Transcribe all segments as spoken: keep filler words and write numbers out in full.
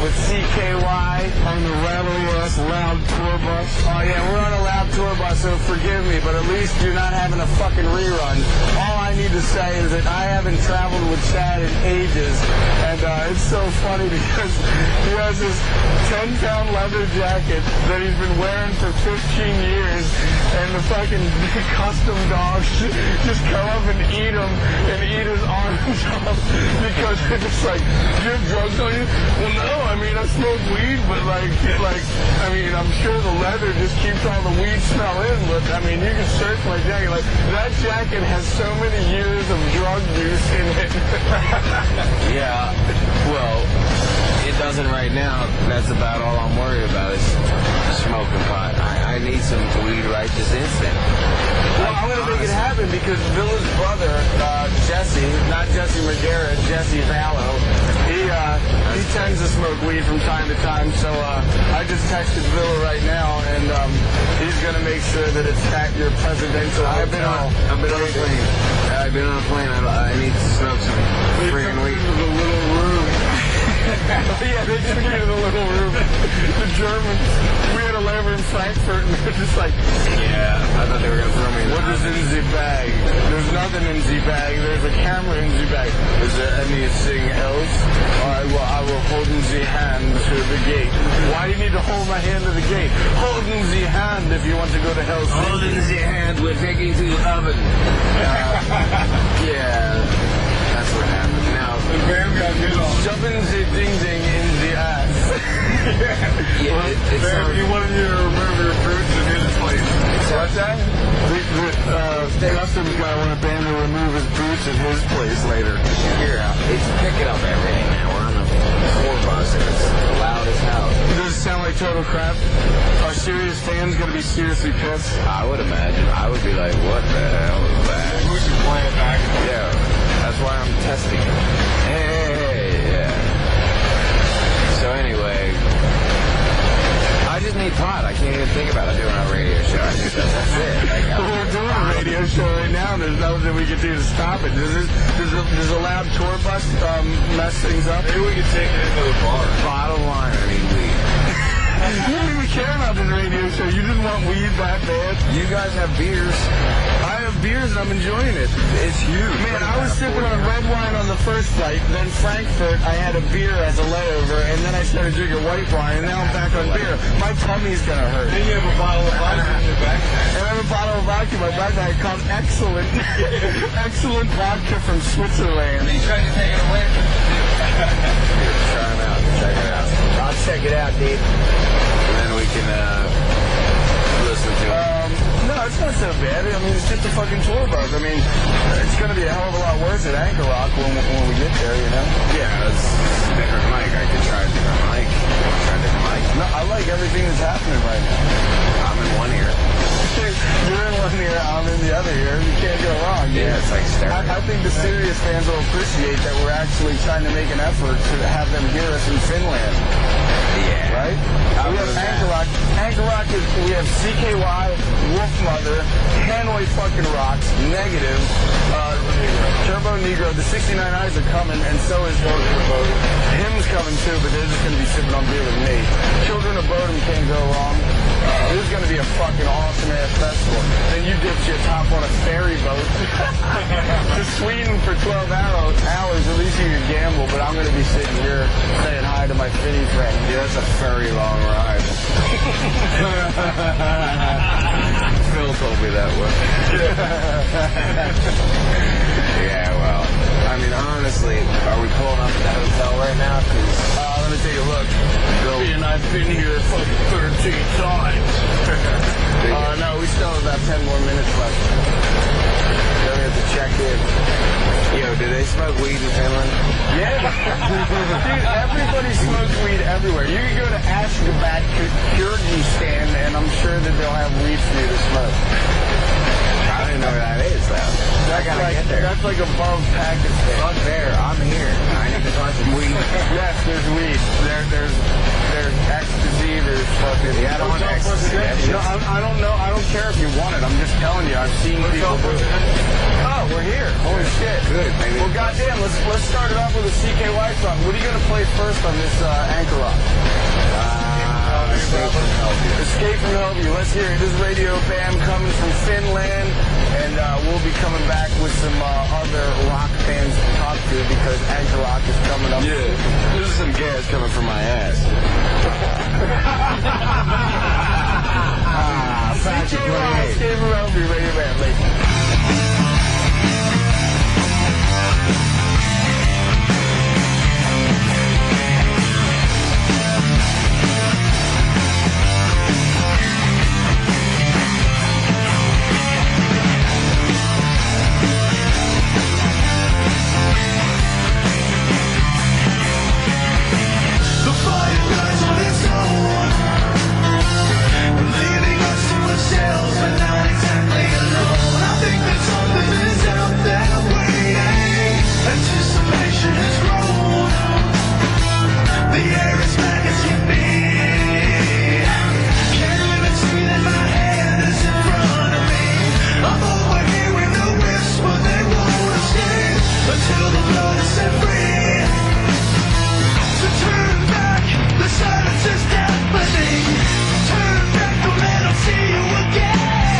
with C K Y on the rattly-ass loud tour bus. Oh, yeah, we're on a loud tour bus, so forgive me, but at least you're not having a fucking rerun. All I need to say is that I haven't traveled with Chad in ages, and uh, it's so funny because he has this ten-pound leather jacket that he's been wearing for fifteen years, and the fucking custom dogs just come up and eat him and eat his arms off because they're just like, do you have drugs on you? Well, no, I mean, I smoke weed, but like, like, I mean, I'm sure the leather just keeps all the weed smell in, but I mean, you can search my jacket. Like, that jacket has so many years of drug use in it. Yeah, well, it doesn't right now. That's about all I'm worried about is smoking pot. I, I need some weed right this instant. Well, I'm going to make it happen because Villa's brother, uh, Jesse, not Jesse Madera, Jesse Vallow, he, uh, he tends to smoke weed from time to time, so uh, I just texted Villa right now, and um, he's going to make sure that it's at your presidential I've been on, I've been on a plane. I've been on a plane. I, I need to smoke some freaking weed. The little room. Yeah, they took me to the little room. The Germans. We had a layover in Frankfurt, and they're just like, yeah, I thought they were going to throw me in the what is in the bag? There's nothing in the bag. There's a camera in the bag. Is there anything else? I will, I will hold in the hand to the gate. Why do you need to hold my hand to the gate? Hold in the hand if you want to go to Helsinki. Hold in the hand. We're taking to the oven. Uh, yeah, that's what happened. Now, the bam got hit off. Shoving the ding ding in the ass. Yeah, yeah it, it Bam, sounds... you wanted you to remove your fruits in his place. What's that? The, the, uh, Customs guy want Bam to remove his boots in his place later. Here, it's picking up everything now. We're on a tour bus and it's loud as hell. Does it sound like total crap? Are serious fans going to be seriously pissed? I would imagine. I would be like, what the hell is that? We should play it back. Yeah, that's why I'm testing it. Hey, yeah. So anyway, I just need pot. I can't even think about it doing a radio show. I just, that's it. Like, well, we're doing a radio show right now, and there's nothing we can do to stop it. Does, this, does, a, does a loud tour bus um, mess things up? Maybe we could take it into the bar. Bottom line, I mean, weed. You don't even care about the radio show. You just want weed that bad. You guys have beers. I have beers and I'm enjoying it. It's huge. Man, I was sipping on red wine on the first flight. Then Frankfurt, I had a beer as a layover, and then I started drinking white wine, and now I'm back on beer. My tummy's gonna hurt. Then you have a bottle of vodka in your backpack. And I have a bottle of vodka in my backpack called Excellent. Excellent vodka from Switzerland. He's trying to take it away from you. Try them out. Check it out. I'll check it out, dude. And then we can uh, listen to it. Um, no, it's not so bad. I mean, it's just a fucking tour bus. I mean, it's going to be a hell of a lot worse at Anchor Rock when, when we get there, you know? Yeah, it's a different mic. I could try a different mic. Try a different mic. No, I like everything that's happening right now. I'm in one ear. You're in one ear, I'm in the other ear. You can't go wrong. Yeah, it's like stereo. I, I think the serious fans will appreciate that we're actually trying to make an effort to have them hear us in Finland. Yeah. Right? We have Anchor Rock. Anchor Rock is, we have C K Y, Wolf Mother, Hanoi fucking Rocks, Negative, uh, Turbo Negro. The sixty-nine eyes are coming, and so is Him's coming too, but they're just going to be sipping on beer with me. Children of Bodom can't go wrong. Uh, this is going to be a fucking awesome ass festival. Then you ditch your top on a ferry boat to Sweden for twelve hours. At least you can gamble, but I'm going to be sitting here saying hi to my Finny friend. Yeah, that's a very long ride. Phil told me that one. Yeah, well, I mean, honestly, are we pulling up at that hotel right now? Cause, uh, let me take a look. Bill and I've been here fucking thirteen times. uh, no, we still have about ten more minutes left. Then we have to check in. Yo, do they smoke weed in Finland? Yeah. Dude, everybody smokes weed everywhere. You can go to Ashgabat, Kyrgyzstan, and I'm sure that they'll have weed for you to smoke. I don't even know where that is, though. That's I gotta like, get there. That's like above Pakistan. Fuck there. I'm here. I need to find some weed. Yes, there's weed. There, there's, there's ecstasy, there's fucking... Yeah, I don't want ecstasy. No, I, I don't know. I don't care if you want it. I'm just telling you. I've seen people do it. Oh, we're here. Holy shit. Good, maybe. Well, goddamn, let's let's start it off with a C K Y song. What are you going to play first on this uh, Anchor Rock? Uh, Escape from Hellview. Escape from Hellview. Let's hear it. This is Radio Bam coming from Finland, and uh, we'll be coming back with some uh, other rock bands to talk to because Anchor Rock is coming up. Yeah, this is some gas coming from my ass. Ah, Patrick C K Y, Wade. Escape from Hellview, Radio Bam. Late. But not exactly alone. I think that something is out there waiting. Anticipation has grown. The air is black as can be. Can't even see that my hand is in front of me. I'm overhearing the whisper they won't escape until the blood is set free. So turn back, the silence is deafening. Turn back, don't let them see you again.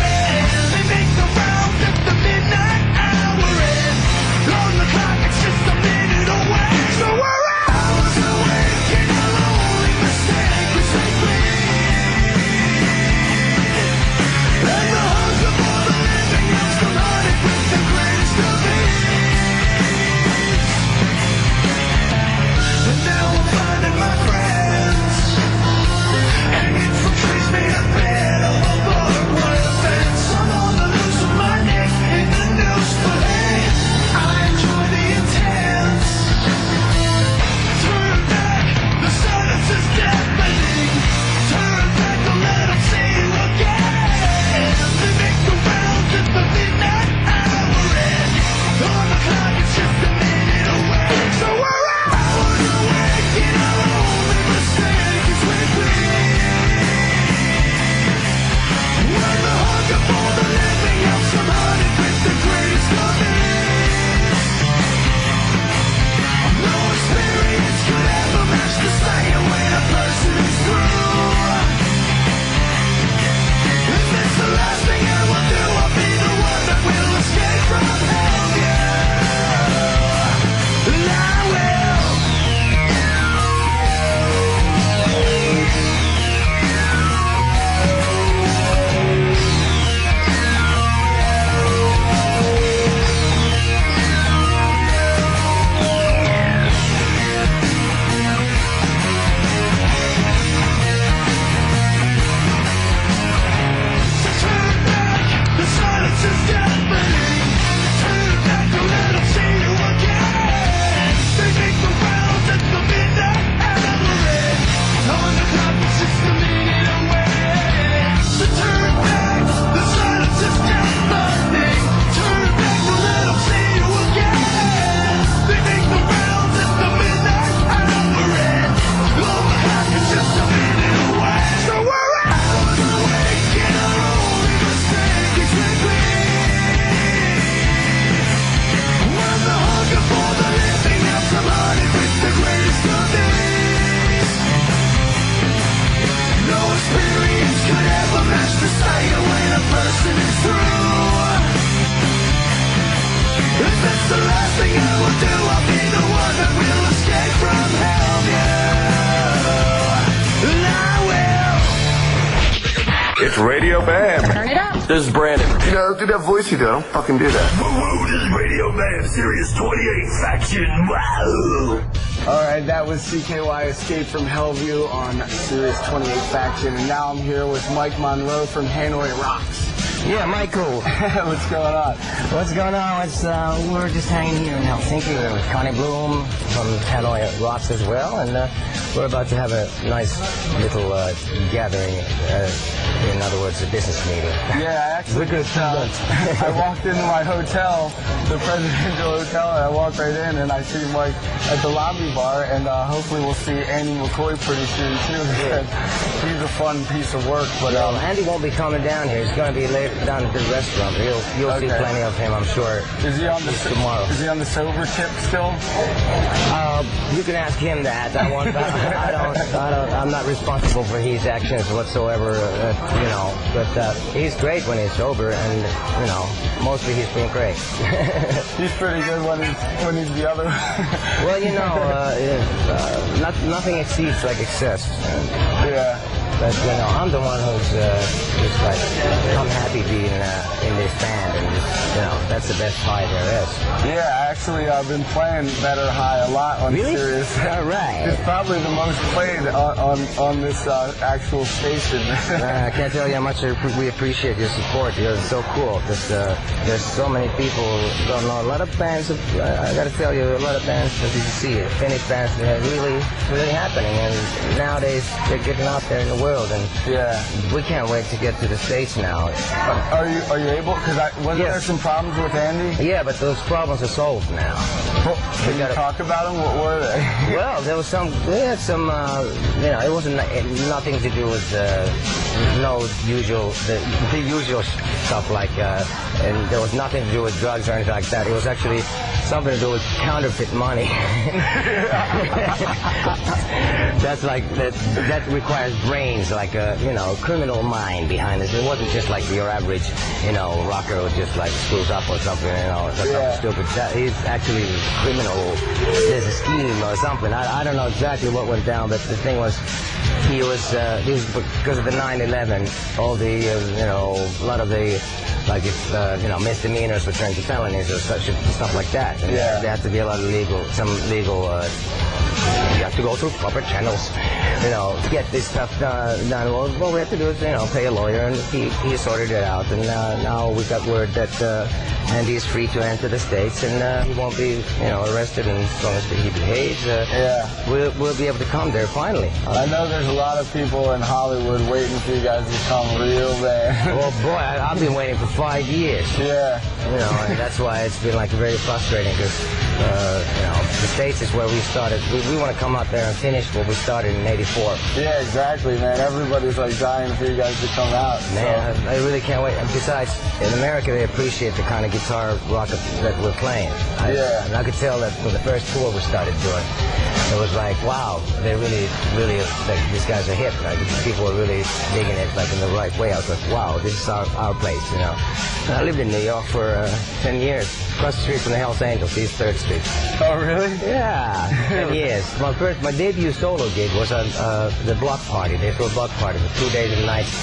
It's Radio Bam. Turn it up. This is Brandon. You know, do that voice you do. I don't fucking do that. Woo, this is Radio Bam, Sirius twenty-eight Faction. Wow. Alright, that was C K Y Escape from Hellview on Sirius twenty-eight Faction. And now I'm here with Mike Monroe from Hanoi Rocks. Yeah, Michael. What's going on? What's going on? It's, uh, we're just hanging here in Helsinki. We're with Connie Bloom from Hanoi Rocks as well, and uh, we're about to have a nice little uh, gathering. Uh, in other words, a business meeting. Yeah, I actually just, uh, I walked into my hotel, the Presidential Hotel, and I walked right in, and I see Mike at the lobby bar, and uh, hopefully we'll see Andy McCoy pretty soon too. Because he's a fun piece of work. But well, um, Andy won't be coming down here. He's going to be later down at the restaurant. You'll you'll Okay. see plenty of him, I'm sure. is he on the so- tomorrow? Is he on the sober tip still? Uh, you can ask him that. I won't. I, I don't. I don't. I'm not responsible for his actions whatsoever. Uh, you know, but uh, he's great when he's sober, and you know, mostly he's been great. He's pretty good when he's when he's the other. Well, you know, uh, it- uh, not, nothing exceeds like excess. Yeah. But you know, I'm the one who's uh, just like, I'm happy being uh, in this band, and just, you know, that's the best high there is. Yeah, actually, I've been playing Better High a lot on Really? Sirius. All right. It's probably the most played on on, on this uh, actual station. Uh, I can't tell you how much we appreciate your support. You're so cool. Because uh, there's so many people who don't know. A lot of bands, have, uh, I got to tell you, a lot of bands, as you see it, Finnish bands, they're really, really happening. And nowadays, they're getting out there in the world. And Yeah. we can't wait to get to the States now. Are you are you able? Because wasn't Yes. there some problems with Andy? Yeah, but those problems are solved now. Well, Can you gotta- talk about them? What were they? Well, there was some, we had some, uh, you know, it wasn't it, nothing to do with uh, no usual, the, the usual stuff like, uh, and there was nothing to do with drugs or anything like that. It was actually something to do with counterfeit money. That's like, that, that requires brains, like a, you know, criminal mind behind this. It wasn't just like your average, you know, rocker who just like screws up or something, you know, or something Yeah. stupid. That, he's actually criminal. There's a scheme or something. I, I don't know exactly what went down, but the thing was, he was, uh, he was because of the nine eleven, all the, uh, you know, a lot of the, like, if, uh, you know, misdemeanors were turned to felonies or such, stuff like that. And Yeah. there had to be a lot of legal, some legal, uh, you have to go through proper channels, you know, to get this stuff uh, done. Well, what we have to do is, you know, pay a lawyer, and he, he sorted it out. And uh, now we got word that uh, Andy's free to enter the States, and uh, he won't be, you know, arrested, and as long as he behaves, uh, Yeah. we'll, we'll be able to come there finally. I know there's a lot of people in Hollywood waiting for you guys to come real bad. Well, boy, I, I've been waiting for five years. Yeah. You know, and that's why it's been like very frustrating because, uh, you know, the States is where we started. We, we want to come out there and finish what we started in eighty-four. Yeah, exactly, man. Everybody's like dying for you guys to come out. Man, so. I, I really can't wait. And besides, in America, they appreciate the kind of guitar rock that we're playing. I, Yeah. And I could tell that from the first tour we started doing, it was like, wow, they really, really, like, these guys are hip. Like, people are really digging it, like, in the right way. I was like, wow, this is our, our place, you know. And I lived in New York for uh, ten years, across the street from the Hells Angels, East third Street. Oh, really? Yeah, ten years. My first, my debut solo gig was on uh, the Block Party. They threw a Block Party for two days and nights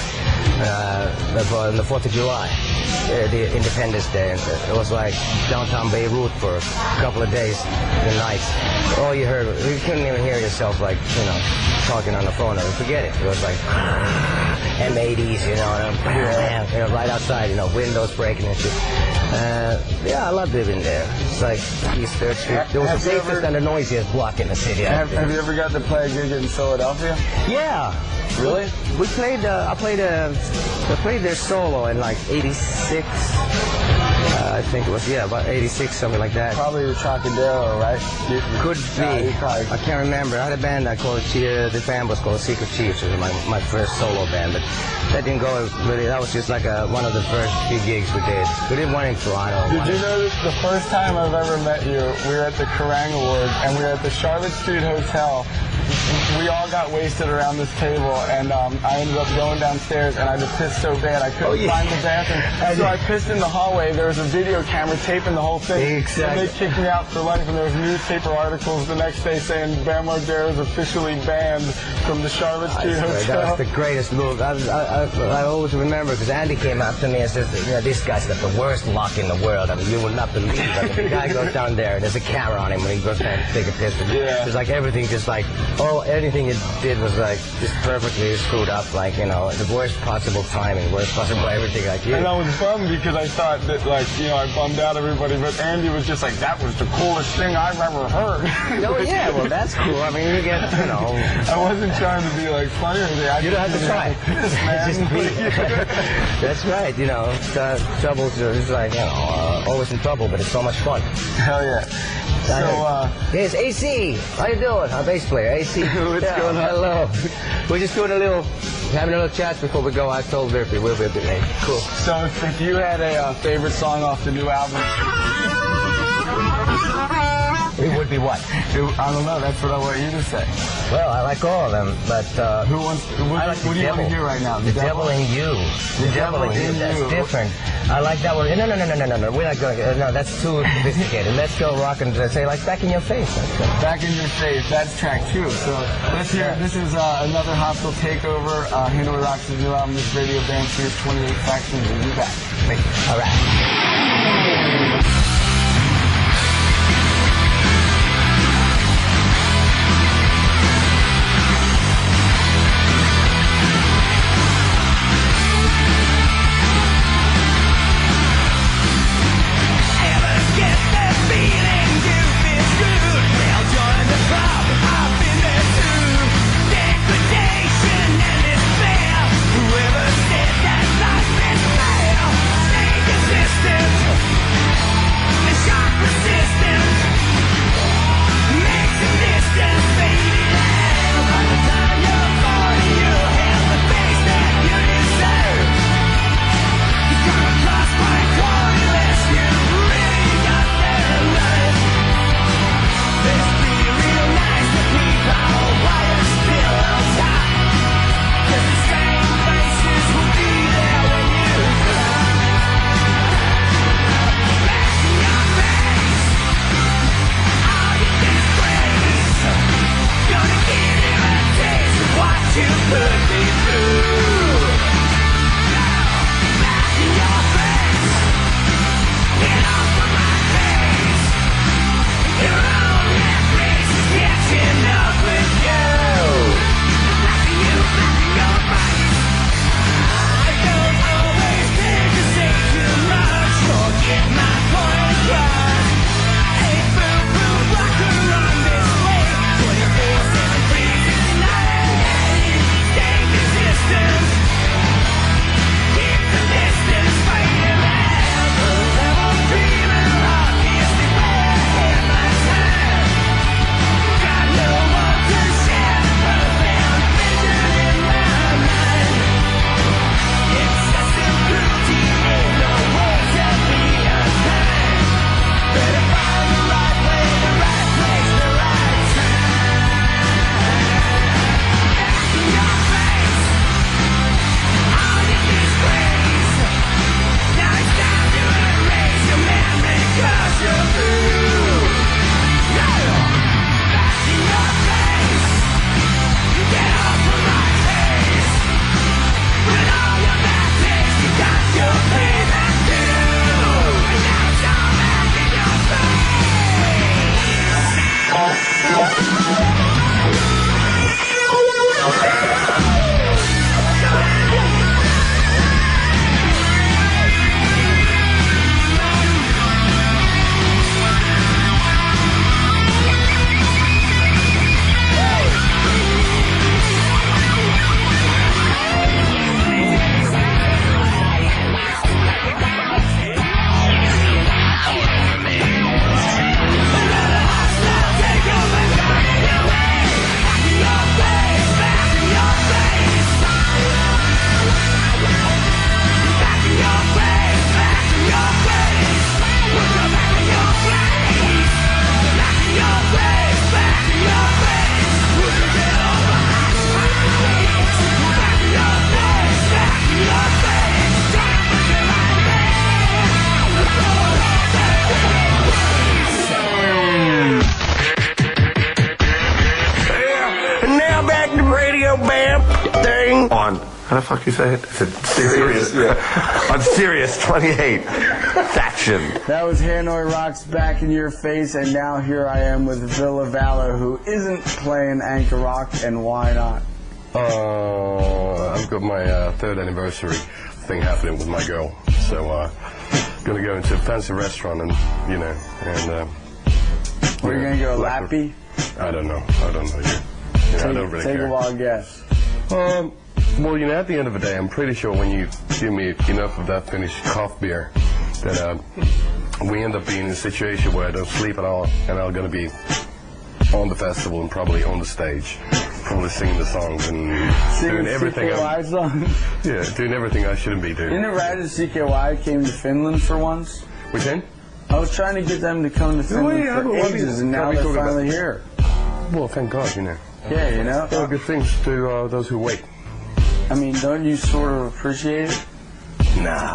uh, on the fourth of July, uh, the Independence Day. And it was like downtown Beirut for a couple of days and nights. All you heard, you couldn't even hear yourself, like, you know, talking on the phone. I forget it. It was like M eighties, you know, and bam, you know, right outside, you know, windows breaking and shit. Uh, yeah, I love living there. It's like East third Street. It was the Have you safest ever- and the noisiest block in the city. I Have, think. have you ever got to play a gig in Philadelphia? Yeah. Really? We played, uh, I played, uh, I played their solo in like eighty-six. Uh, I think it was, yeah, about eighty-six, something like that. Probably the Trocadero, right? You- Could Yeah, be. you probably- I can't remember. I had a band I called, uh, the band was called Secret Chiefs. It was my, my first solo band, but that didn't go really, that was just like a, one of the first few gigs we did. We did one in Toronto. Did one you in- know that the first time I've ever met you, we were at the Kerrang Awards, and we were at the Charlotte Street Hotel. We all got wasted around this table, and um, I ended up going downstairs, and I just pissed so bad I couldn't Oh, yeah. find the bathroom. So I pissed in the hallway. There was a video camera taping the whole thing. Exactly. And they kicked me out for life, and there was newspaper articles the next day saying Bam Margera is officially banned from the Charlotte I Street swear, Hotel. that was the greatest move. I, I, I, I always remember because Andy came up to me and says, you know, this guy's got the worst luck in the world. I mean, you will not believe it. I mean, the guy goes down there, there's a camera on him when he goes down to take a piss. Yeah. It's like everything just like, oh, anything it did was like just perfectly screwed up, like, you know, the worst possible timing, worst possible everything, like you. And I was bummed because I thought that, like, you know, I bummed out everybody, but Andy was just like, that was the coolest thing I've ever heard. No, yeah, well, that's cool. I mean, you get, you know. I wasn't trying to be like funny or anything. I You don't have to try. This, man. Just be- That's right, you know. Uh, trouble's uh, it's like, you know, uh, always in trouble, but it's so much fun. Hell yeah. So, uh, Yes, A C. How you doing? Our bass player, A C. What's Yeah, going on? Hello. We're just doing a little, having a little chat before we go. I told Murphy we'll be a bit late. Cool. so if, if you had a uh, favorite song off the new album, It would be what? it, I don't know. That's what I want you to say. Well, I like all of them, but uh, Who wants? What, I like what the do you devil. want to hear right now? The, devil? in you. The, devil, in you. That's You. different. I like that one. No, no, no, no, no, no, no. We're not going. Uh, no, that's too sophisticated. Let's go rock and uh, say like back in your face. Let's go. Back in your face. That's track two. So let's hear. This is uh, another Hostile Takeover. Uh, Hanoi Rocks' new album. This Radio Band Series twenty-eight Factions. We'll be back. Thank you. All right. On How the fuck you say it? Is it Sirius? Yeah. On Sirius twenty-eight. Faction. That was Hanoi Rocks Back in Your Face, and now here I am with Villa Valor, who isn't playing Anchor Rock, and why not? Uh, I've got my uh, third anniversary thing happening with my girl, so uh, gonna go into a fancy restaurant and you know and. Uh, We're yeah, gonna go like Lappy. I don't know. I don't know. You, you know, Take, I don't really take care. a wild guess. Um, well, you know, at the end of the day, I'm pretty sure when you give me enough of that Finnish cough beer, that uh, we end up being in a situation where I don't sleep at all, and I'm gonna be on the festival and probably on the stage, probably singing the songs and Singing doing everything. C K Y I'm, songs. yeah, doing everything I shouldn't be doing. Isn't it right that C K Y came to Finland for once? We can? I was trying to get them to come to Finland yeah, for but what ages, is- and now what are we they're talking finally about? here. Well, thank God, you know. Yeah, you know? All good things to uh, those who wait. I mean, don't you sort of appreciate it? Nah.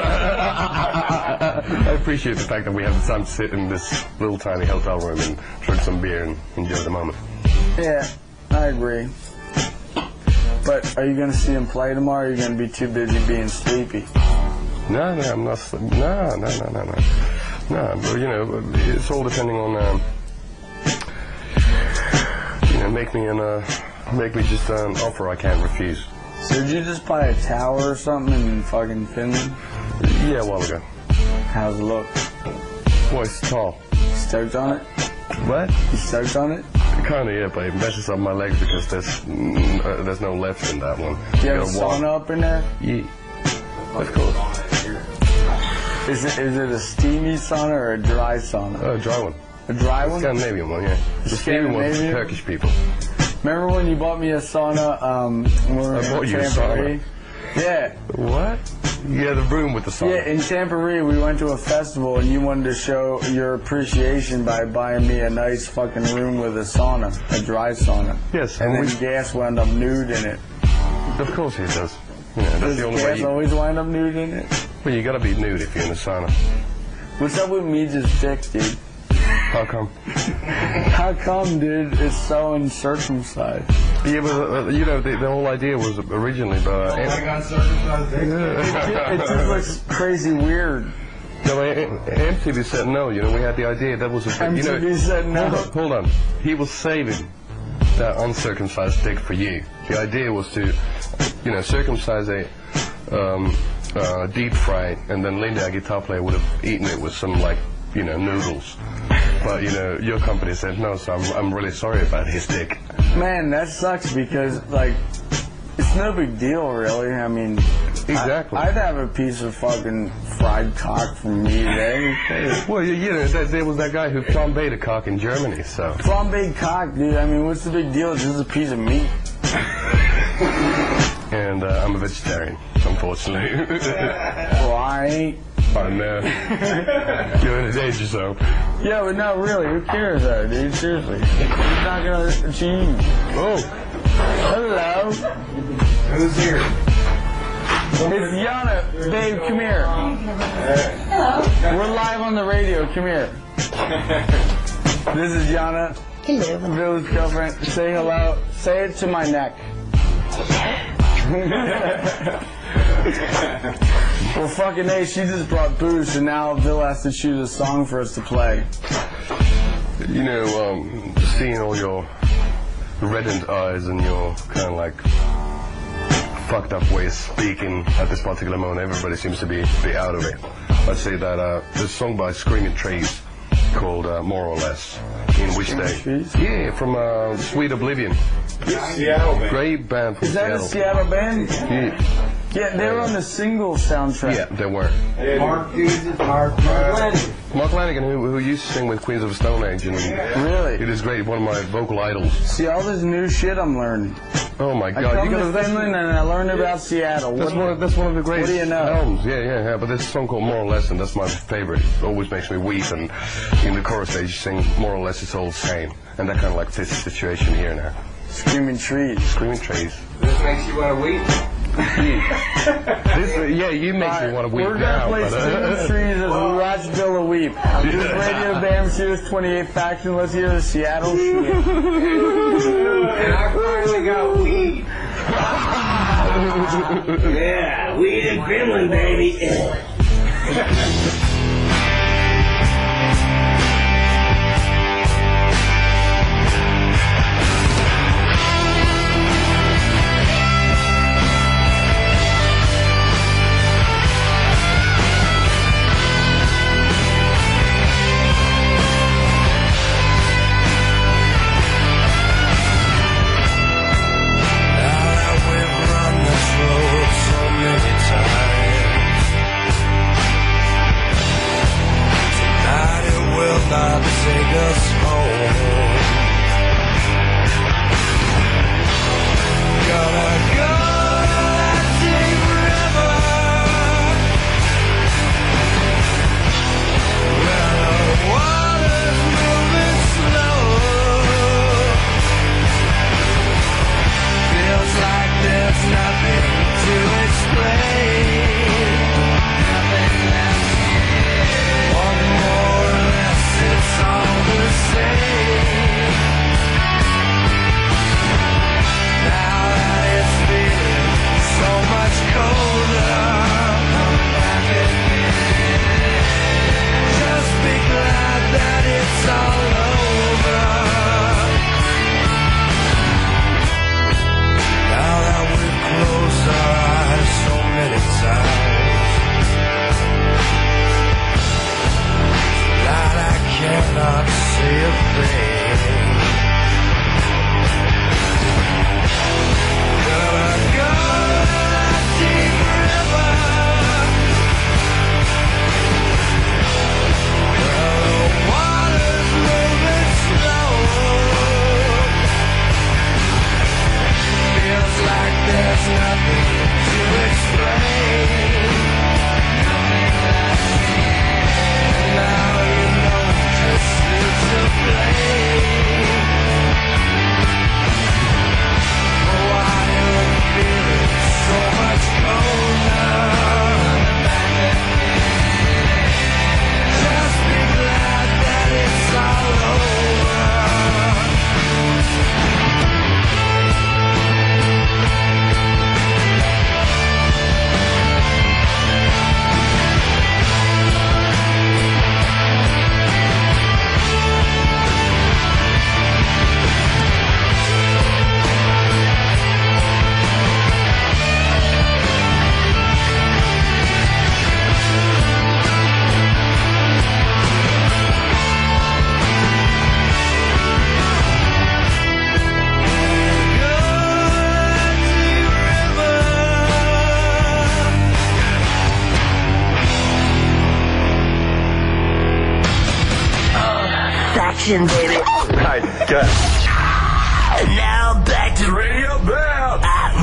I appreciate the fact that we have the time to sit in this little tiny hotel room and drink some beer and enjoy the moment. Yeah, I agree. But are you going to see him play tomorrow, or are you going to be too busy being sleepy? No, no, I'm not. sl- No, no, no, no, no. No, but you know, it's all depending on. Um, you know, make me an uh, make me just an offer I can't refuse. So did you just buy a tower or something in fucking Finland? Yeah, a while ago. How's it look? Well, it's tall. You stoked on it? What? You stoked on it? Kind of, yeah, but it messes up my legs because there's mm, uh, there's no left in that one. Do you have a gotta walk. sauna up in there? Yeah. Of course. Is it is it a steamy sauna or a dry sauna? Oh, dry one. A dry one? Scandinavian one, yeah. The Scandinavian one's Scandinavian? Turkish people. Remember when you bought me a sauna? Um, when we were I in bought you a Tampa? Yeah, What? Yeah, the room with the sauna. yeah. In Tampa, we went to a festival, and you wanted to show your appreciation by buying me a nice fucking room with a sauna, a dry sauna. Yes, And and then we, gas wound up nude in it. of course he does. You know, that's Does the only way. gas You, always wind up nude in it? well, you gotta be nude if you're in the sauna. What's up with me just dick, dude? How come? How come, dude? It's so uncircumcised. Yeah, but uh, you know, the, the whole idea was originally, but uh, It just looks crazy weird. no, M T V said no. You know, we had the idea that was a. M You T V know, said no. Hold on, hold on. He was saving that uncircumcised dick for you. The idea was to, you know, circumcise a um, uh, deep fry, and then Linda, our guitar player, would have eaten it with some like, you know, noodles. But you know, your company said no, so I'm I'm really sorry about his dick. Man, that sucks because, like, it's no big deal, really. I mean, Exactly. I, I'd have a piece of fucking fried cock from me today. Well, you, you know, that, there was that guy who flambéed a cock in Germany, so. Flambéed cock, dude. I mean, what's the big deal? It's just a piece of meat. And uh, I'm a vegetarian, unfortunately. Well, I ain't. I know. You're in a danger zone. Yeah, but no, really. Who cares, though, dude? Seriously. It's not gonna achieve. Oh, Hello. Who's here? It's Yana. Babe, come here. Hello. We're live on the radio. Come here. This is Yana. Hello. Bill's girlfriend. Say hello. Say it to my neck. Well, fucking A, she just brought booze, and now Bill has to choose a song for us to play. you know, um, seeing all your reddened eyes and your kind of like fucked up way of speaking at this particular moment, everybody seems to be, be out of it. I'd say that uh, there's a song by Screaming Trees called uh, More or Less, in which Screaming they... Trees? Yeah, from uh, Sweet Oblivion. Seattle, man. Great band from Is that a Seattle. Seattle band? Yeah, Yeah, they were on the single soundtrack. yeah, they were. Mark Mark Flanagan. Mark Flanagan, who, who used to sing with Queens of the Stone Age, and it Really? is great, one of my vocal idols. See, all this new shit I'm learning. Oh my I God, come you to gotta, that's, Finland and I learned about Seattle. that's What- one of, that's one of the greatest do you know? albums. Yeah, yeah, yeah. But there's a song called More or Less, and that's my favorite. It always makes me weep, and in the chorus they sing More or Less it's all the same, and that kind of like fits the situation here now. Screaming Trees. Screaming Trees. This makes you want to weep. This, yeah, you make me want to weep We're gonna now. play but, Screaming uh, Trees as we watch Villa weep. This is Radio Bam Series twenty-eight Faction. Let's hear the Seattle shit. And I finally got weed. Yeah, weed in Finland, baby. Not take us home. Gonna go that deep river where the water's moving slow. Feels like there's nothing to explain. Nothing left. One more less, it's all the same. Now that it's feeling so much colder, come back again. Just be glad that it's all over. Now that we've closed our eyes so many times, that I cannot see a thing. Gonna go that deep river where the water's moving slow. Feels like there's nothing to explain. Nothing left. Now you know just who to blame. Why you're feeling so much colder. Just be glad that it's all over. Baby. Right, good. Now back to Radio Bell.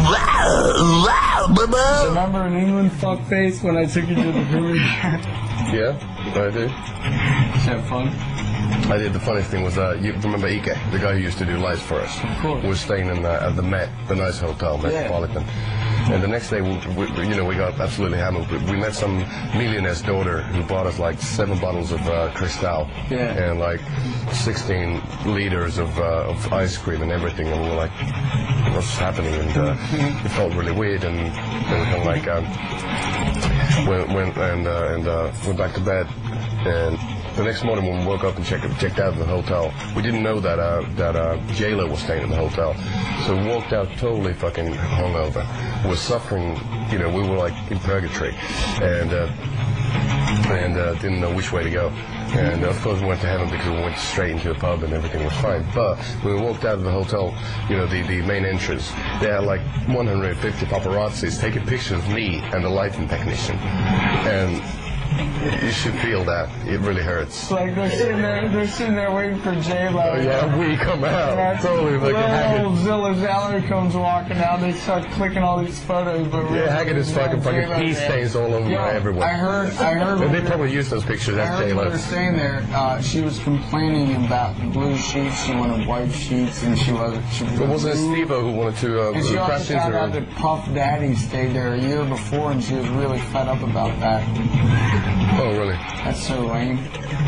Remember in England, fuckface, when I took you to the brewery? Yeah, I do. Have fun? I did. The funniest thing was, uh, you remember Ike, the guy who used to do lights for us? Of course. We were staying in uh, at the Met, the nice hotel, Metropolitan. And the next day, we, we, you know, we got absolutely hammered. We, we met some millionaire's daughter who bought us like seven bottles of uh, Cristal Yeah. and like sixteen liters of, uh, of ice cream and everything. And we were like, what's happening? And uh, it felt really weird. And then we kind of like um, went, went and, uh, and uh, went back to bed. And the next morning when we woke up and checked, checked out of the hotel, we didn't know that uh, that uh, J-Lo was staying in the hotel. So we walked out totally fucking hungover. We were suffering, you know, we were like in purgatory. And uh, and uh, didn't know which way to go. And uh, of course we went to heaven because we went straight into a pub and everything was fine. But when we walked out of the hotel, you know, the, the main entrance, they had like one hundred fifty paparazzis taking pictures of me and the lighting technician. And you should feel that. It really hurts. Like they're sitting there, they're sitting there waiting for J-Lo. Oh, yeah, we come out. Right. Totally like Little Haggard. Zilla Zeller comes walking out. They start clicking all these photos. But Yeah, Haggard is fucking fucking J-Lo pee there. stains all over Yo, everywhere. I heard, I heard. And they what probably used those pictures I as heard what J-Lo. they're saying there. Uh, she was complaining about the blue sheets. She wanted white sheets, and she wasn't. She was But wasn't it Steve-O who wanted to uh, And she also crash into found out her? that Puff Daddy stayed there a year before, and she was really fed up about that. Oh, really? That's so lame.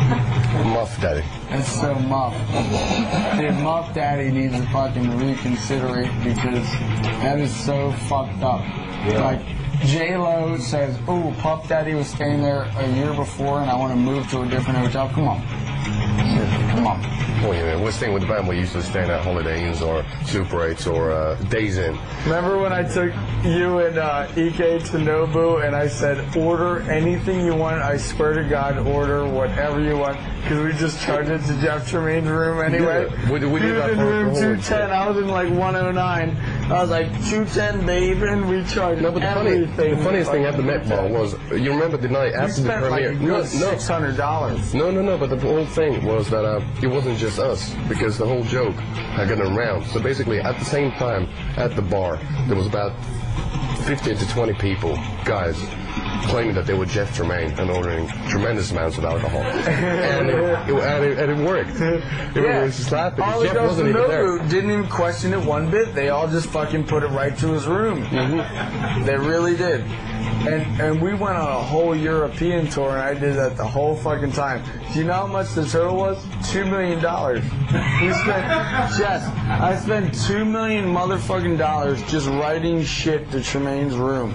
Muff Daddy. That's so Muff. Dude, Muff Daddy needs to fucking reconsider it because that is so fucked up. Yeah. Like, J-Lo says, oh, Puff Daddy was staying there a year before and I want to move to a different hotel. Come on. Come on. Well, you know, we're staying with the band. We used to stay at Holiday Inns or Super eights or uh, Days Inn. Remember when I took you and uh, Ike to Nobu and I said, order anything you want. I swear to God, order whatever you want. Because we just charged it to Jeff Tremaine's room anyway. Yeah, we, we he did was that in for room the whole two ten. I was in like one oh nine. I was like, two ten, babe, and we charged No, but the, funny, everything. the funniest thing at the Met Ball was, you remember the night You after the spent premiere? like no, no, six hundred dollars. no, no, no, but the whole thing was that uh, it wasn't just us, because the whole joke had gotten around. So basically, at the same time, at the bar, there was about fifteen to twenty people, guys, claiming that they were Jeff Tremaine and ordering tremendous amounts of alcohol. and, it, it, and, it, and it worked. Everyone was just laughing. All the Jeff girls wasn't in even there. Nobu didn't even question it one bit. They all just fucking put it right to his room. Mm-hmm. They really did. And and we went on a whole European tour, and I did that the whole fucking time. Do you know how much the total was? Two million dollars. We spent, Jess, I spent two million motherfucking dollars just writing shit to Tremaine's room.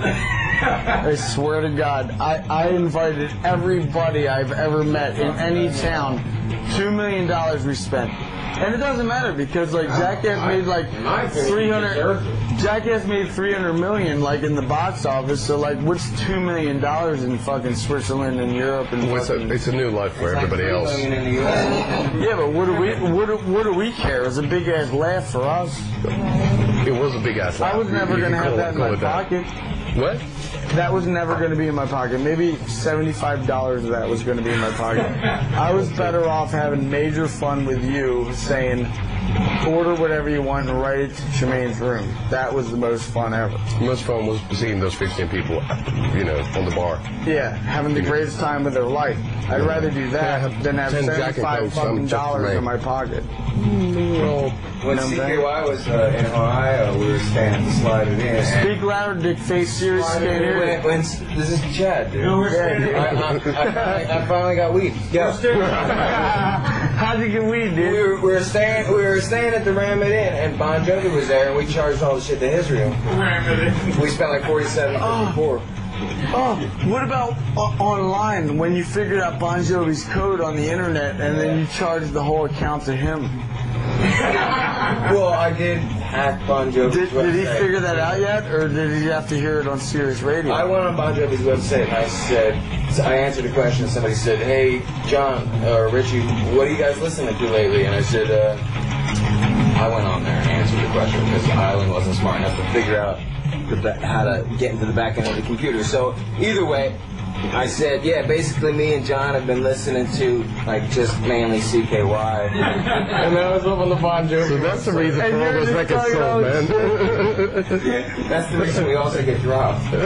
I swear to God, I, I invited everybody I've ever met in any town. Two million dollars we spent. And it doesn't matter because like Jackass made like three hundred. Jackass made three hundred million like in the box office. So like, what's two million dollars in fucking Switzerland and Europe and Well, it's, a, fucking... it's a new life for everybody else. Yeah, but what do we what do, what do we care? It was a big ass laugh for us. It was a big ass laugh. I was You- never you gonna can have call that it- in call my it that. pocket. What? That was never going to be in my pocket. Maybe seventy-five dollars of that was going to be in my pocket. I was better off having major fun with you saying, order whatever you want and write it to Tremaine's room. That was the most fun ever. Most fun was seeing those fifteen people, you know, on the bar. Yeah, having the greatest time of their life. I'd rather do that Yeah, than have ten Jack and seventy-five Cokes, fucking I'm Jeff dollars Tremaine. in my pocket. Well, When No, C K Y was uh, in Ohio, we were staying at the Slide It In. Speak louder, Dick Face. Serious can't hear When, you. when, this is Chad, dude. Yeah, I, I, I, I finally got weed. Yo. how'd you get weed, We dude? were, we were staying we were staying at the Ramit Inn and Bon Jovi was there and we charged all the shit to his room. We spent like forty-seven fifty-four. Oh, what about o- online when you figured out Bon Jovi's code on the internet and then you charged the whole account to him? Well, I did hack Bon Jovi's Did, website. did he figure that out yet, or did he have to hear it on Sirius Radio? I went on Bon Jovi's website and I said, I answered a question. Somebody said, "Hey, John or Richie, what are you guys listening to lately?" And I said, uh, I went on there and answered the question because Island wasn't smart enough to figure out the ba- how to get into the back end of the computer. So either way, I said, yeah, basically me and John have been listening to like just mainly C K Y. And then I was up on the Bon Jovi. so that's the reason And for all you're those just records talking sold, about man. That's the reason we also get dropped. We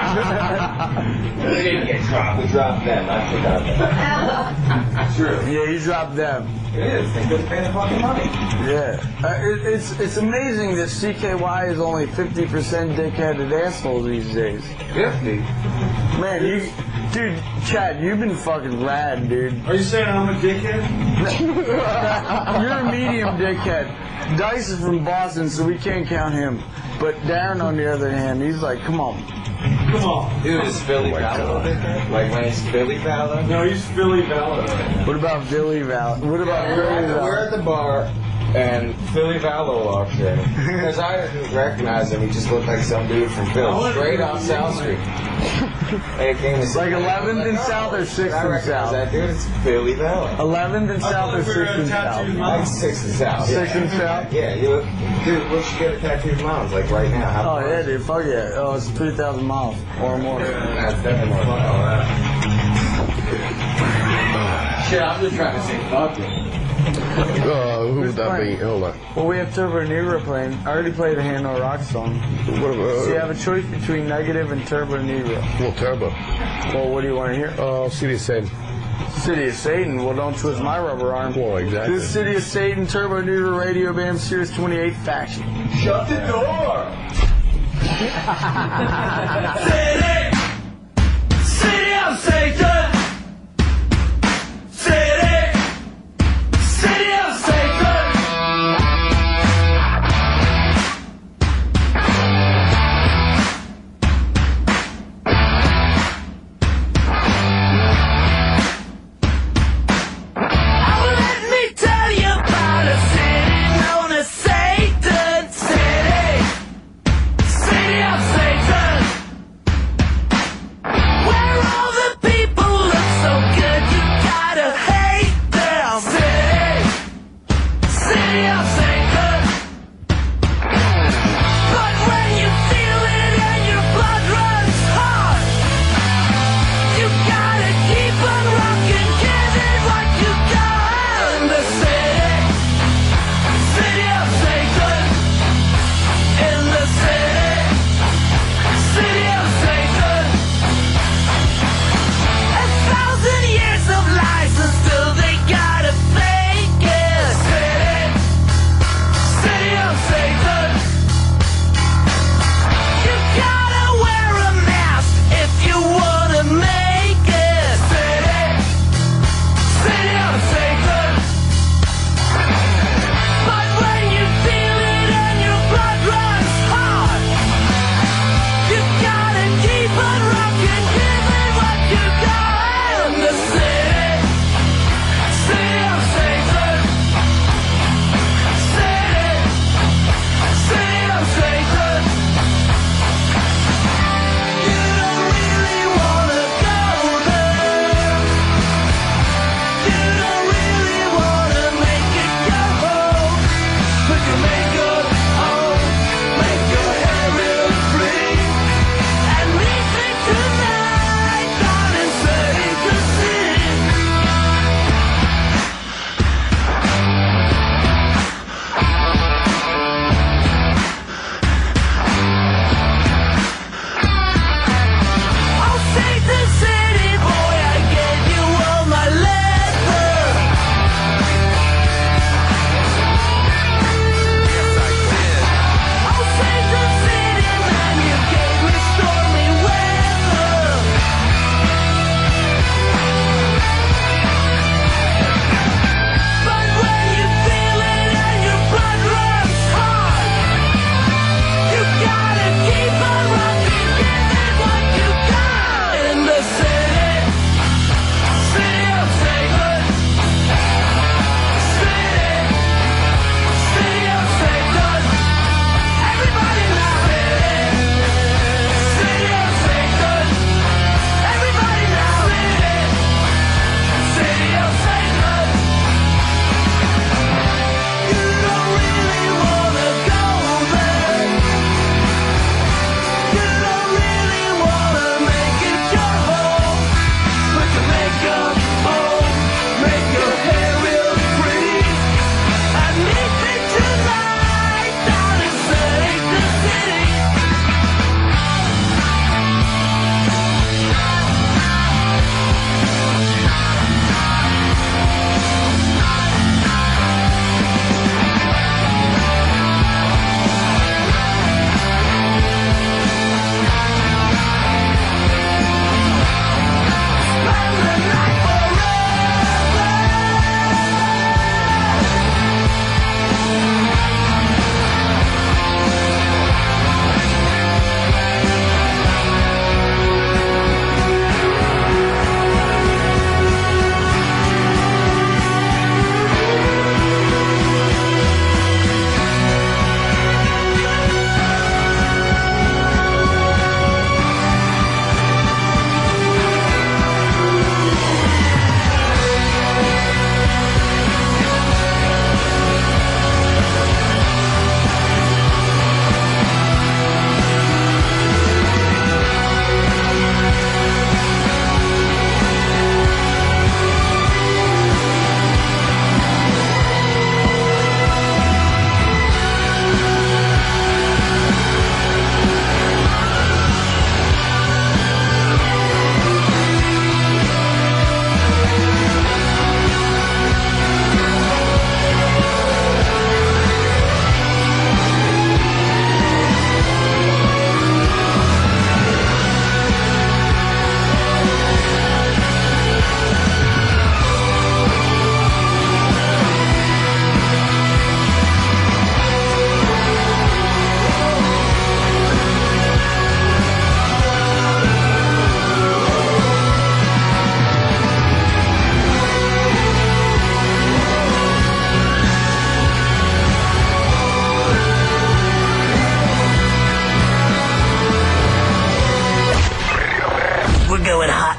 didn't get dropped. We dropped them. I forgot that. True. Yeah, he dropped them. It is. They couldn't pay the fucking money. Yeah, uh, it, it's it's amazing that C K Y is only fifty percent dickheaded assholes these days. Fifty. Man, you, dude, Chad, you've been fucking rad, dude. Are you saying I'm a dickhead? You're a medium dickhead. Dice is from Boston, so we can't count him. But Darren, on the other hand, he's like, come on. Come on. Dude, is Philly Valor like when it's Philly Valor? No, he's Philly Valor right now. What about Billy Val? What about We're Billy at, the, Val? we're at the bar, and Philly Valor walks in. Because I didn't recognize him. He just looked like some dude from Philly, straight off South Street. And it came to Like eleventh and South or sixth I and recognize South? that dude. It's Philly Valor. eleventh and I South or thought we were sixth and tattooed South? Like six and South. Six yeah. and South? Yeah, you look, dude, we should get a tattooed mountains like right now. How Oh yeah, dude, fuck yeah. Oh, it's three thousand miles or more. That's definitely more fun. All that. Shit, I'm just trying to say fuck it. Uh, who would that be? Hold on. Well, we have Turbo Negro playing. I already played a Hand No Rock song. What about, So you have a choice between Negative and Turbo Negro. well, Turbo. Well, what do you want to hear? Uh, City Said. City of Satan. Well, don't twist my rubber arm. Well, exactly. This is City of Satan, Turbo Negro Radio Band, Series twenty-eight Faction. Shut the door! City! City of Satan!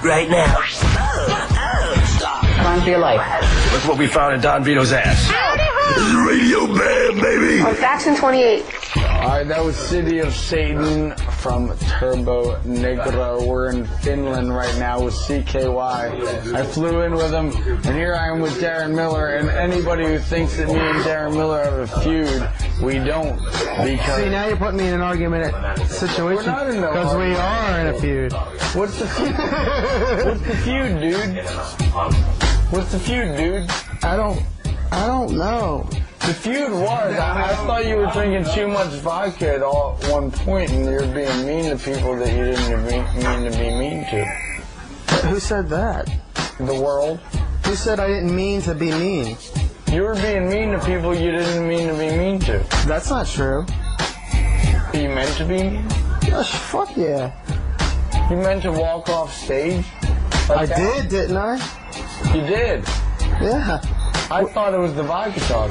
right now. Oh, oh, stop. Run for your life. Look what we found in Don Vito's ass. This is Radio Bam, baby. On Faction twenty-eight. Alright, that was City of Satan from Turbo Negro. We're in Finland right now with C K Y. I flew in with him, and here I am with Darren Miller. And anybody who thinks that me and Darren Miller have a feud, we don't. Because See, now you're putting me in an argument situation. We're not in no Because we argument. are in a feud. What's the feud? What's the feud, dude? What's the feud, dude? I don't, I don't know. The feud was, I, I thought you were drinking too much vodka at all at one point, and you're being mean to people that you didn't be- mean to be mean to. Who said that? The world. Who said I didn't mean to be mean? You were being mean to people you didn't mean to be mean to. That's not true. You meant to be mean? Gosh, fuck yeah. You meant to walk off stage? Like I that? did, didn't I? You did. Yeah. I thought it was the vodka talk.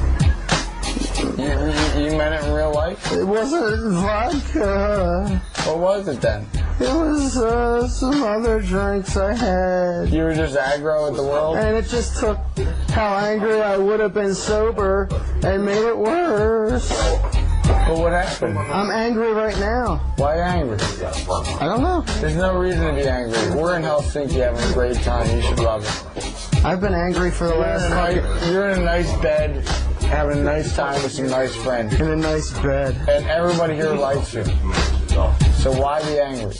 You, you, you meant it in real life? It wasn't vodka. What was it then? It was uh, some other drinks I had. You were just aggro at the world? And it just took how angry I would have been sober and made it worse. But what happened? I'm angry right now. Why angry? I don't know. There's no reason to be angry. We're in Helsinki having a great time. You should love it. I've been angry for the You're last in, a fucking... nice, you're in a nice bed, having a nice time with some nice friends. In a nice bed. And everybody here likes you. So why be angry?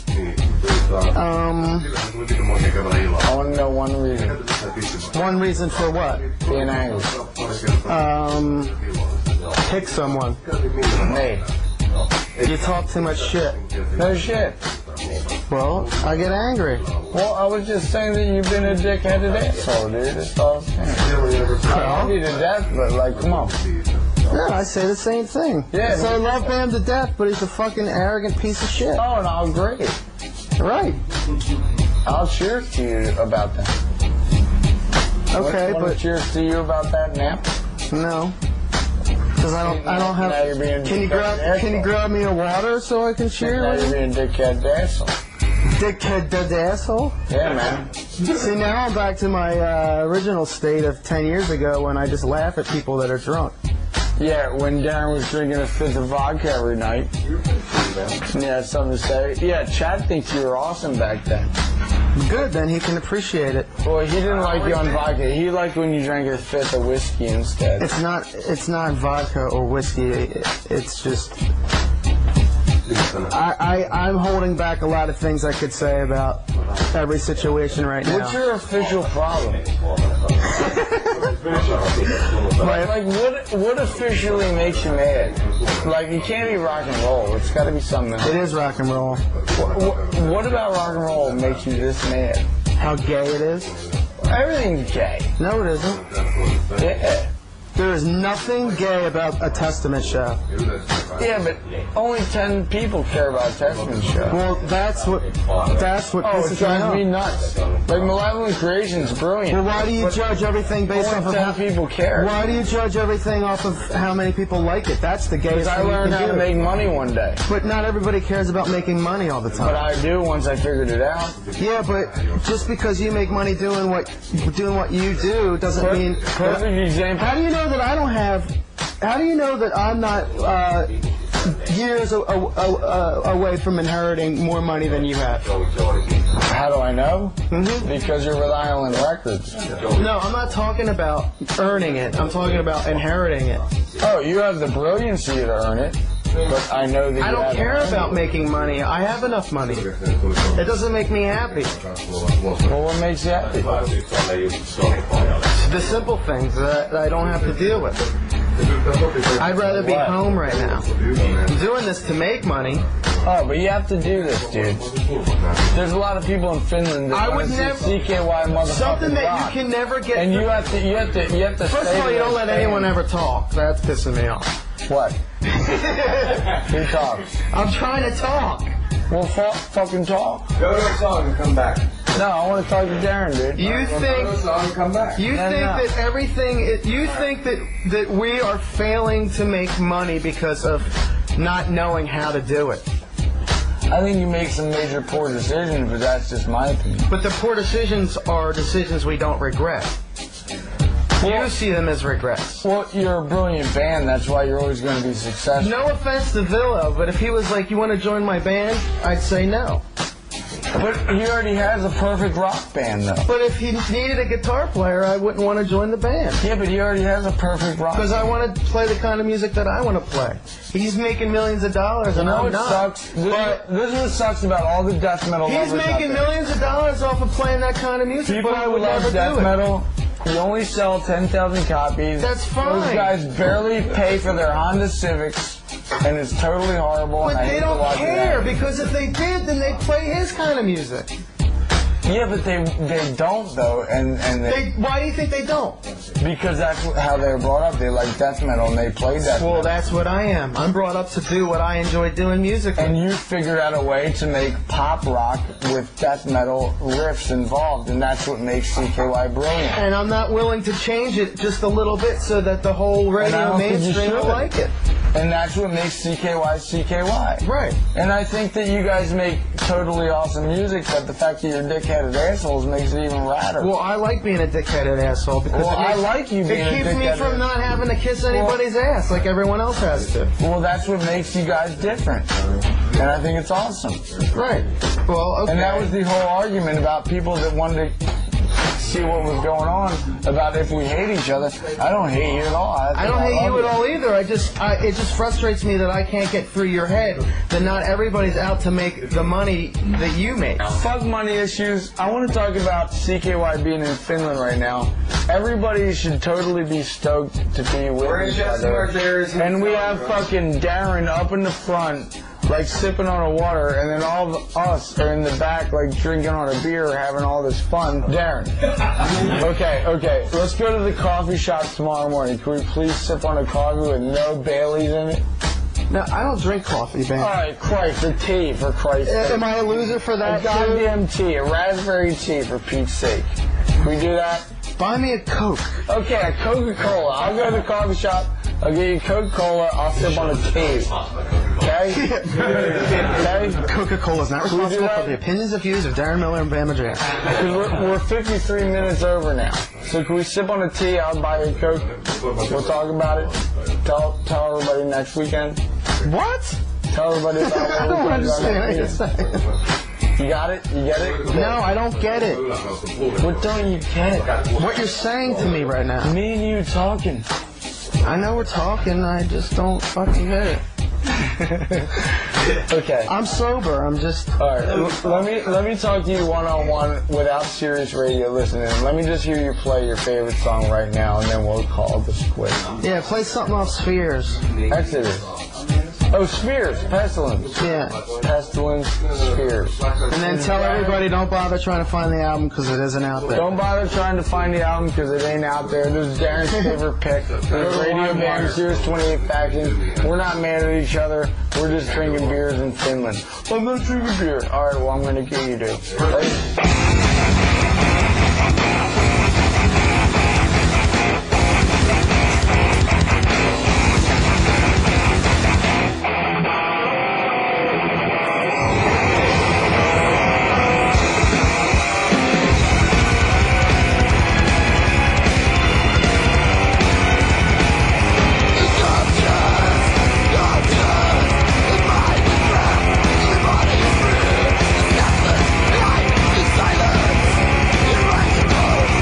Um, I want to know one reason. one reason for what? Being angry. Um, pick someone. Me. You talk too much shit. No shit. Well, I get angry. Well, I was just saying that you've been a dickheaded asshole, dude. That's all I'm saying. I love you to death, but like, come on. Yeah, I say the same thing. Yeah. So I love Bam to death, but he's a fucking arrogant piece of shit. Oh, and I'll agree. Right. I'll cheers to you about that. Okay, Want to but cheers to you about that now? no. Because I don't, I don't have. Now you're being Can you dickhead grab, can you asshole. grab me a water so I can cheer? Now you're being a dickhead asshole. Dickhead dead asshole. Yeah, man. See, now I'm back to my uh, original state of ten years ago when I just laugh at people that are drunk. Yeah, when Darren was drinking a fifth of vodka every night. Yeah, something to say. Yeah, Chad thinks you were awesome back then. Good, then he can appreciate it. Well, he didn't like you on vodka. He liked when you drank a fifth of whiskey instead. It's not, it's not vodka or whiskey. It's just. I, I, I'm holding back a lot of things I could say about every situation right now. What's your official problem? like, like what, what officially makes you mad? Like, it can't be rock and roll. It's got to be something else. It is rock and roll. What, what about rock and roll makes you this mad? How gay it is? Everything's gay. No, it isn't. Yeah. There is nothing gay about a Testament show. Yeah, but only ten people care about Testament show. Well, that's what that's what Oh, it pisses me drives me off. nuts. Like, Malevolent Creation's brilliant. Well, why do you but judge everything based off only of ten how people care? Why do you judge everything off of how many people like it? That's the Because gayest I thing you learned can how do. to make money one day. But not everybody cares about making money all the But time. I do once I figured it out. Yeah, but just because you make money doing what doing what you do doesn't Per- mean. Perfect example. How do you know that I don't have? How do you know that I'm not uh, years a, a, a, away from inheriting more money than you have? How do I know? Mhm. Because you're Rhode Island Records. No, I'm not talking about earning it. I'm talking about inheriting it. Oh, you have the brilliancy to earn it, but I know that I you don't haven't care earned about it. making money. I have enough money. It doesn't make me happy. Well, what makes you happy? The simple things that I don't have to deal with. I'd rather be What? home right now. I'm doing this to make money. Oh, but you have to do this, dude. There's a lot of people in Finland that I want would to see never- C K Y motherfucking Something that rock. you can never get. And you have to, you have to, you have to. First stay of all, you there don't let staying. anyone ever talk. That's pissing me off. What? Who talks? I'm trying to talk. Well, fu- fucking talk. Go to a song and come back. No, I want to talk to Darren, dude. You Go to a think song and come back. you No, think no. that everything it, you think that that we are failing to make money because of not knowing how to do it. I think you make some major poor decisions, but that's just my opinion. But the poor decisions are decisions we don't regret. Well, you see them as regrets. Well, you're a brilliant band. That's why you're always going to be successful. No offense to Villa, but if he was like, you want to join my band, I'd say no. But he already has a perfect rock band, though. But if he needed a guitar player, I wouldn't want to join the band. Yeah, but he already has a perfect rock Because band. I want to play the kind of music that I want to play. He's making millions of dollars, You and know I'm what not. sucks? This, But this is what sucks about all the death metal he's lovers out making there. millions of dollars off of playing that kind of music, People but I who would love never death do it. metal, you only sell ten thousand copies. That's fine. Those guys barely pay for their Honda Civics, and it's totally horrible. But and I they hate to don't watch it care, happen. because if they did, then they'd play his kind of music. Yeah, but they they don't though, and and they, They, why do you think they don't? because that's how they were brought up. They like death metal and they play death Well, metal. that's what I am. I'm brought up to do what I enjoy doing musically. And you figured out a way to make pop rock with death metal riffs involved, and that's what makes C K Y brilliant. And I'm not willing to change it just a little bit so that the whole And I radio don't think you mainstream will should. like it. And that's what makes C K Y C K Y. Right. And I think that you guys make totally awesome music, but the fact that you're dickheaded assholes makes it even radder. Well, I like being a dickheaded asshole because Well, it, makes, I like you being it a keeps me dickheaded- from not having to kiss anybody's ass like everyone else has to. Well, that's what makes you guys different. And I think it's awesome. Right. Well, okay. And that was the whole argument about people that wanted to see what was going on about if we hate each other. I don't hate you at all. I, I don't hate love you at all either. I just, I, it just frustrates me that I can't get through your head that not everybody's out to make the money that you make. Fuck money issues. I want to talk about C K Y being in Finland right now. Everybody should totally be stoked to be with each other. And we have fucking Darren up in the front, like sipping on a water, and then all of us are in the back, like drinking on a beer, having all this fun. Darren. Okay, okay. Let's go to the coffee shop tomorrow morning. Can we please sip on a coffee with no Baileys in it? No, I don't drink coffee, man. All right, Christ, a tea for Christ's sake. Am I a loser for A that, too? goddamn tea, a raspberry tea for Pete's sake. Can we do that? Buy me a Coke. Okay, a Coca-Cola. I'll go to the coffee shop. I'll get you Coca-Cola. I'll sip on a tea. Okay? Okay? Coca-Cola is not Can we do responsible that? for the opinions and views of Darren Miller and Bama Jam. Because we're, we're fifty-three minutes over now. So can we sip on a tea? I'll buy you a Coke. We'll talk about it. Tell tell everybody next weekend. What? Tell everybody about what I we're don't talking understand about what you're next saying. weekend. You got it? You get it? No, I don't get it. What don't you get? What you're saying to me right now. Me and you talking. I know we're talking, I just don't fucking get it. Okay. I'm sober, I'm just... All right, l- let me let me talk to you one on one without Sirius Radio listening. Let me just hear you play your favorite song right now, and then we'll call this quit. Yeah, play something off Spheres. Exodus. Oh, Spheres, Pestilence, Yeah. Pestilence, Spheres. And then tell everybody don't bother trying to find the album because it isn't out there. Don't bother trying to find the album because it ain't out there. This is Darren's favorite pick. There's Radio Band, Sirius twenty-eight Faction. We're not mad at each other. We're just drinking beers in Finland. I'm not drinking beer. All right, well, I'm going to get you to. Right? Silence, you rise above.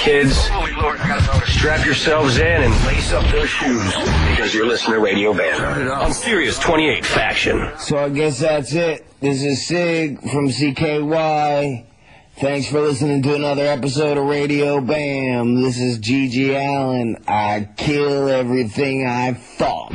kids, strap yourselves in and lace up those shoes because you're listening to Radio Bam on Sirius twenty-eight Faction. So I guess that's it. This is Sig from C K Y. Thanks for listening to another episode of Radio Bam. This is Gigi Allen. I kill everything I fuck.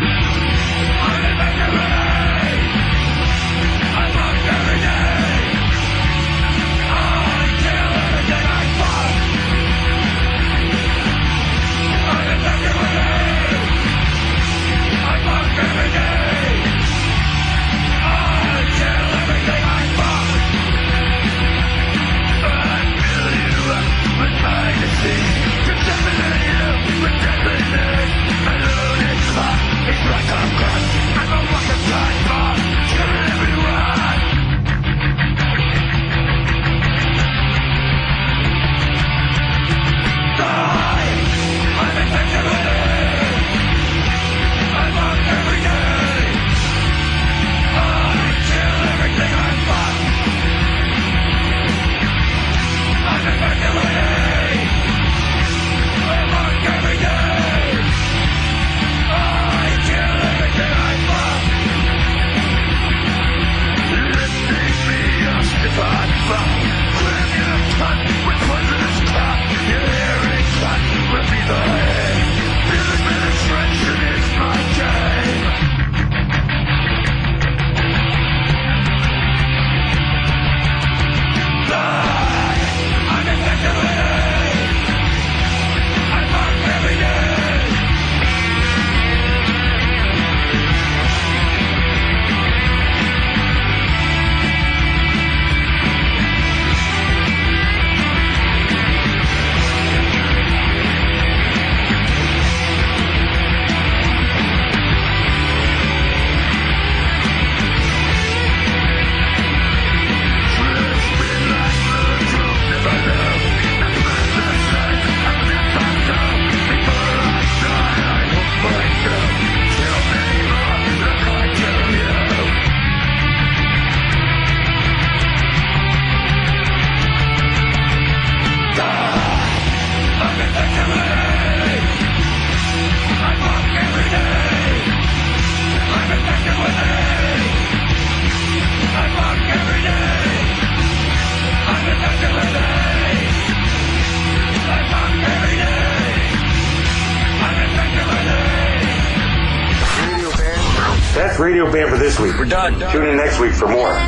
That's Radio Bam for this week. We're done. Tune in next week for more.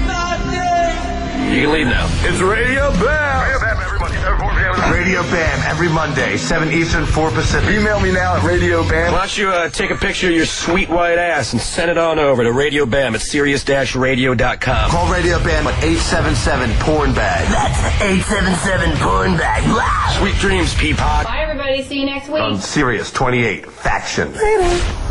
You can leave now. It's Radio Bam. Radio Bam, everybody. Everybody. Radio Bam every Monday, seven Eastern, four Pacific. Email me now at Radio Bam. Why don't you uh, take a picture of your sweet white ass and send it on over to Radio Bam at Sirius radio dot com. Call Radio Bam at eight seven seven porn bag. That's eight seven seven porn bag. Wow. Sweet dreams, Peapod. Bye, everybody. See you next week. On Sirius twenty-eight Faction. Later.